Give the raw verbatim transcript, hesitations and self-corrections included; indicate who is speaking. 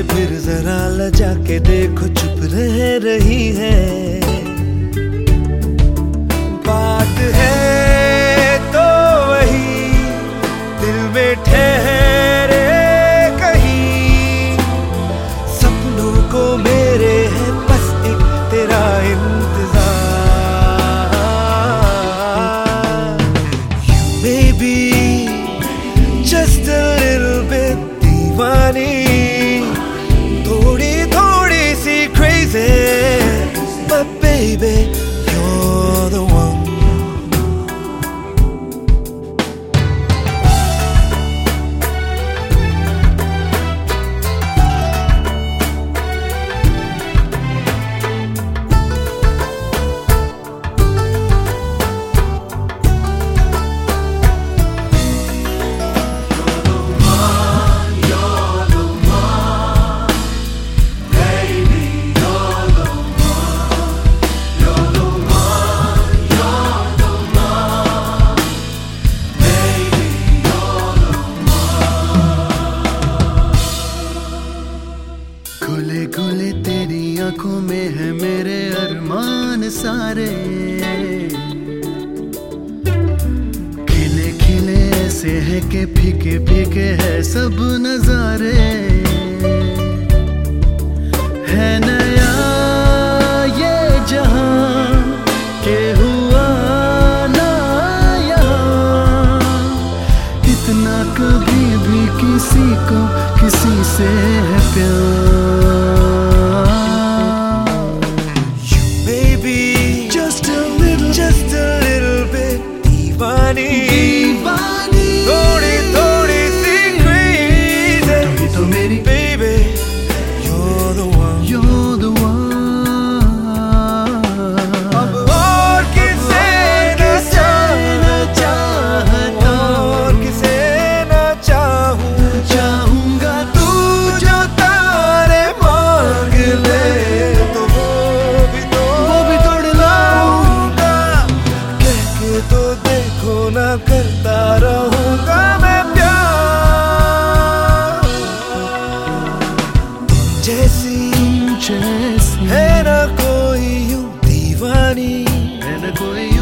Speaker 1: फिर जरा लजा के देखो चुप रह रही है। बात है तो वही दिल में ठहरे कहीं, सपनों को मेरे है बस एक तेरा इंतजार। You may be just a little bit दीवानी, थोड़ी थोड़ी सी crazy, but baby you're the one।
Speaker 2: खुले खुले तेरी आंखों में है मेरे अरमान सारे, खिले खिले ऐसे है कि फीके फीके है सब नजारे। है नया ये जहां के हुआ ना यहाँ, इतना कभी भी किसी को किसी से है प्यार।
Speaker 1: Just a little bit दीवानी, दीवानी, थोड़ी थोड़ी सी crazy,
Speaker 2: तभी तो मेरी
Speaker 1: baby you're the one,
Speaker 2: you're the one।
Speaker 1: अब और किसे न चाहता, और किसे न चाहूं,
Speaker 2: चाहूंगा
Speaker 1: तू जो तारे मांग ले तो वो भी तो
Speaker 2: वो भी तोड़ लाऊंगा।
Speaker 1: तो देखो ना करता रहूंगा मैं प्यार, जैसी
Speaker 2: जैसी
Speaker 1: है ना कोई यूं दीवानी,
Speaker 2: है न कोई